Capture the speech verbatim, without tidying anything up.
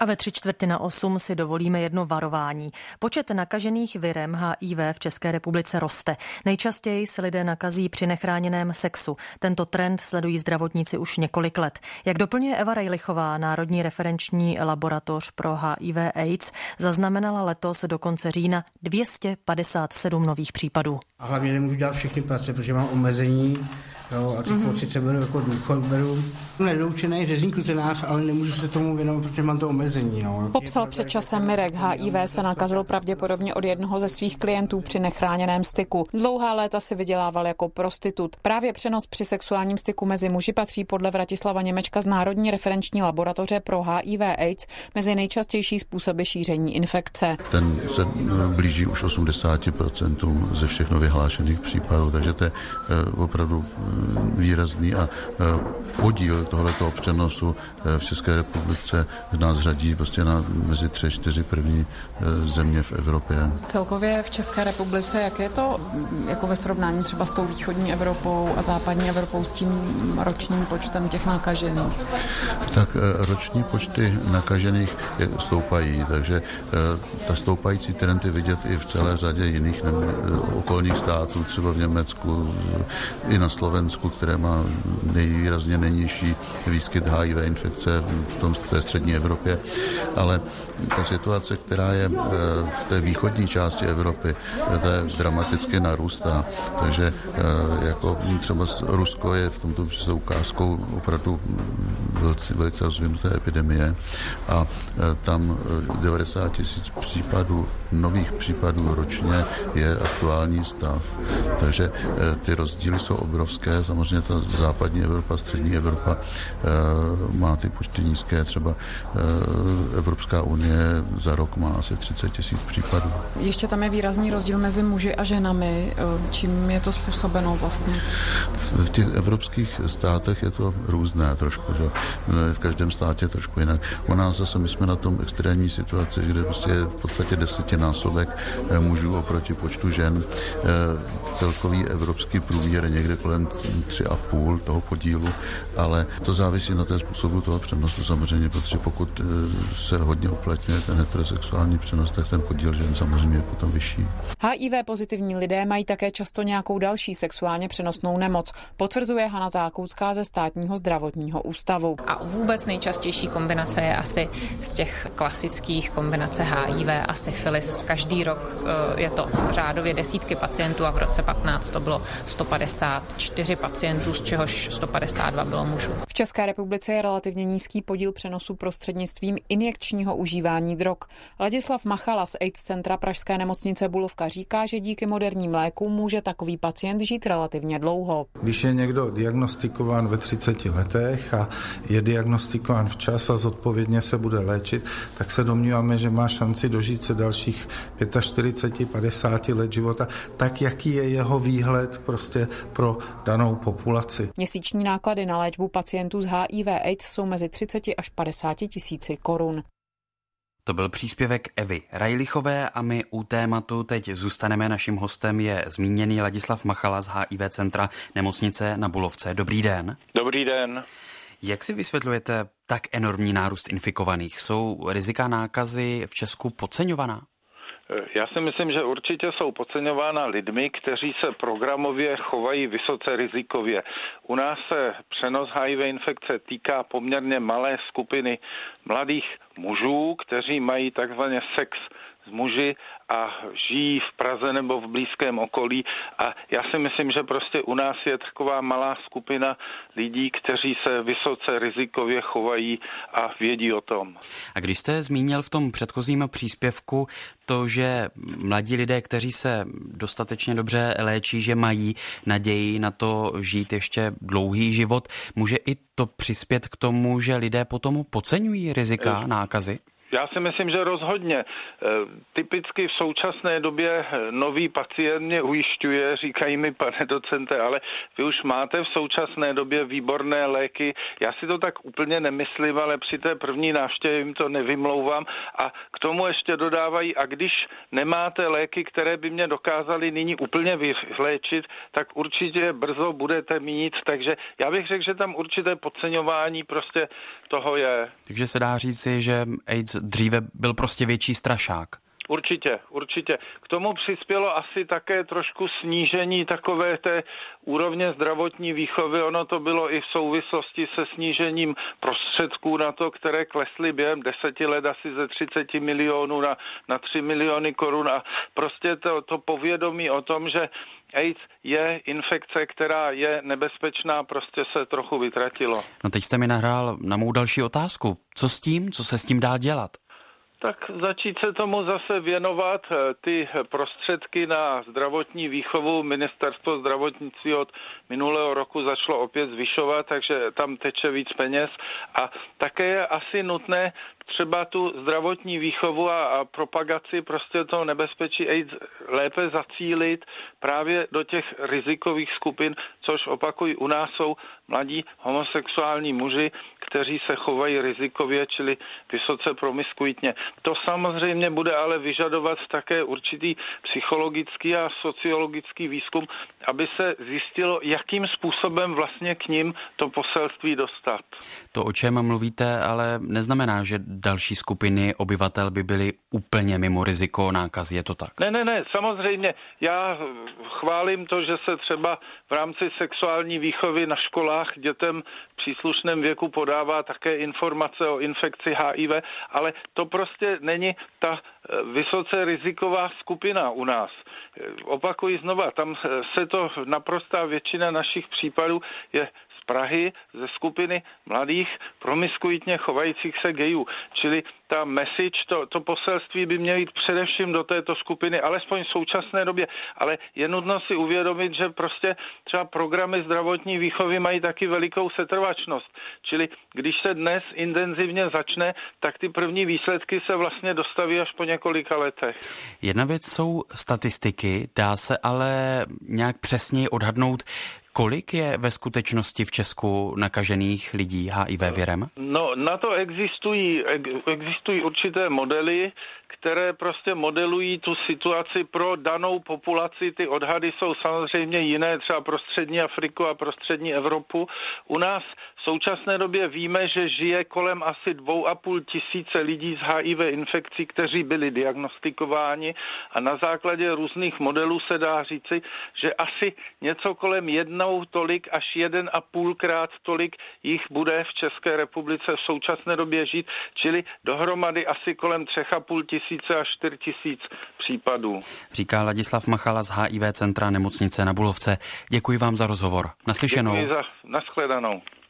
A ve tři čtvrtě na osm si dovolíme jedno varování. Počet nakažených virem H I V v České republice roste. Nejčastěji se lidé nakazí při nechráněném sexu. Tento trend sledují zdravotníci už několik let. Jak doplňuje Eva Rejlichová, Národní referenční laboratoř pro H I V AIDS zaznamenala letos do konce října dvě stě padesát sedm nových případů. A hlavně nemůžu dělat všechny práce, protože mám omezení. Jo, a teď mm-hmm. sice beru jako důchod, beru nedoučený řezník kucenář, ale nemůžu se tomu věnovat, protože mám to omezení. No. Popsal před časem Mirek. H I V se nakazil pravděpodobně od jednoho ze svých klientů při nechráněném styku. Dlouhá léta si vydělával jako prostitut. Právě přenos při sexuálním styku mezi muži patří podle Vratislava Němečka z Národní referenční laboratoře pro H I V AIDS mezi nejčastější způsoby šíření infekce. Ten se blíží už osmdesáti procentům ze všech nově hlášených případů, takže to je opravdu výrazný a podíl tohoto přenosu v České republice nás řadí prostě na mezi tři, čtyři první země v Evropě. Celkově v České republice, jak je to jako ve srovnání třeba s tou východní Evropou a západní Evropou s tím ročním počtem těch nakažených? Tak roční počty nakažených stoupají, takže ta stoupající trend je vidět i v celé řadě jiných okolních států, třeba v Německu, i na Slovensku, které má nejvýrazně nejnižší výskyt H I V infekce v tom v té střední Evropě, ale ta situace, která je v té východní části Evropy, to je dramaticky narůstá, takže jako třeba Rusko je v tomto s ukázkou opravdu velice, velice rozvinuté epidemie a tam devadesát tisíc případů, nových případů ročně je aktuální stav, takže ty rozdíly jsou obrovské. Samozřejmě ta západní Evropa, střední Evropa e, má ty počty nízké, třeba e, Evropská unie za rok má asi třicet tisíc případů. Ještě tam je výrazný rozdíl mezi muži a ženami. Čím je to způsobeno vlastně? V, v těch evropských státech je to různé trošku, že v každém státě trošku jinak. U nás zase my jsme na tom extrémní situaci, kde prostě je v podstatě desetinásobek mužů oproti počtu žen. E, celkový evropský průměr je někde kolem tři a půl toho podílu, ale to závisí na té způsobu toho přenosu samozřejmě, protože pokud se hodně uplatňuje ten heterosexuální přenos, tak ten podíl žen samozřejmě je potom vyšší. H I V pozitivní lidé mají také často nějakou další sexuálně přenosnou nemoc, potvrzuje Hana Zákoucká ze Státního zdravotního ústavu. A vůbec nejčastější kombinace je asi z těch klasických kombinace H I V a syfilis. Každý rok je to řádově desítky pacientů a v roce patnáct to bylo sto padesát čtyři pacientů, z čehož sto padesát dva bylo mužů. V České republice je relativně nízký podíl přenosu prostřednictvím injekčního užívání drog. Ladislav Machala z AIDS centra Pražské nemocnice Bulovka říká, že díky moderním lékům může takový pacient žít relativně dlouho. Když je někdo diagnostikován ve třiceti letech a je diagnostikován včas a zodpovědně se bude léčit, tak se domníváme, že má šanci dožít se dalších čtyřicet pět padesát let života, tak jaký je jeho výhled prostě pro danou populaci. Měsíční náklady na léčbu pacientů z H I V AIDS jsou mezi třicet až padesát tisíci korun. To byl příspěvek Evy Rajlichové a my u tématu teď zůstaneme. Naším hostem je zmíněný Ladislav Machala z H I V centra nemocnice na Bulovce. Dobrý den. Dobrý den. Jak si vysvětlujete tak enormní nárůst infikovaných? Jsou rizika nákazy v Česku podceňovaná? Já si myslím, že určitě jsou podceňována lidmi, kteří se programově chovají vysoce rizikově. U nás se přenos H I V infekce týká poměrně malé skupiny mladých mužů, kteří mají takzvaně sex s muži a žijí v Praze nebo v blízkém okolí. A já si myslím, že prostě u nás je taková malá skupina lidí, kteří se vysoce rizikově chovají a vědí o tom. A když jste zmínil v tom předchozím příspěvku to, že mladí lidé, kteří se dostatečně dobře léčí, že mají naději na to žít ještě dlouhý život, může i to přispět k tomu, že lidé potom podceňují rizika nákazy? Já si myslím, že rozhodně. Typicky v současné době nový pacient mě ujišťuje, říkají mi, pane docente, ale vy už máte v současné době výborné léky. Já si to tak úplně nemyslím, ale při té první návštěvě jim to nevymlouvám. A k tomu ještě dodávají, a když nemáte léky, které by mě dokázaly nyní úplně vyléčit, tak určitě brzo budete mít. Takže já bych řekl, že tam určité podceňování prostě toho je. Takže se dá říci, že AIDS dříve byl prostě větší strašák. Určitě, určitě. K tomu přispělo asi také trošku snížení takové té úrovně zdravotní výchovy. Ono to bylo i v souvislosti se snížením prostředků na to, které klesly během deseti let asi ze třicet milionů na, na tři miliony korun. A prostě to, to povědomí o tom, že AIDS je infekce, která je nebezpečná, prostě se trochu vytratilo. No teď jste mi nahrál na mou další otázku. Co s tím? Co se s tím dá dělat? Tak začít se tomu zase věnovat. Ty prostředky na zdravotní výchovu Ministerstvo zdravotnictví od minulého roku začalo opět zvyšovat, takže tam teče víc peněz. A také je asi nutné třeba tu zdravotní výchovu a, a propagaci prostě toho nebezpečí AIDS lépe zacílit právě do těch rizikových skupin, což opakují, u nás jsou mladí homosexuální muži, kteří se chovají rizikově, čili vysoce promiskuitně. To samozřejmě bude ale vyžadovat také určitý psychologický a sociologický výzkum, aby se zjistilo, jakým způsobem vlastně k nim to poselství dostat. To, o čem mluvíte, ale neznamená, že další skupiny obyvatel by byly úplně mimo riziko nákazy, je to tak? Ne, ne, ne, samozřejmě. Já chválím to, že se třeba v rámci sexuální výchovy na školách dětem v příslušném věku podává také informace o infekci H I V, ale to prostě není ta vysoce riziková skupina u nás. Opakuji znova, tam se to naprostá většina našich případů je z Prahy, ze skupiny mladých, promiskuitně chovajících se gejů. Čili ta message, to, to poselství by mělo jít především do této skupiny, alespoň v současné době. Ale je nutno si uvědomit, že prostě třeba programy zdravotní výchovy mají taky velikou setrvačnost. Čili když se dnes intenzivně začne, tak ty první výsledky se vlastně dostaví až po několika letech. Jedna věc jsou statistiky, dá se ale nějak přesněji odhadnout, kolik je ve skutečnosti v Česku nakažených lidí H I V virem? No, na to existují, existují určité modely, které prostě modelují tu situaci pro danou populaci. Ty odhady jsou samozřejmě jiné, třeba pro střední Afriku a pro střední Evropu. U nás v současné době víme, že žije kolem asi dvou a půl tisíce lidí s H I V infekcí, kteří byli diagnostikováni, a na základě různých modelů se dá říci, že asi něco kolem jednou tolik až jeden a půlkrát tolik jich bude v České republice v současné době žít, čili dohromady asi kolem třech a půl tisíce až čtyři tisíc případů. Říká Ladislav Machala z H I V centra nemocnice na Bulovce. Děkuji vám za rozhovor. Naslyšenou. Děkuji za nashledanou.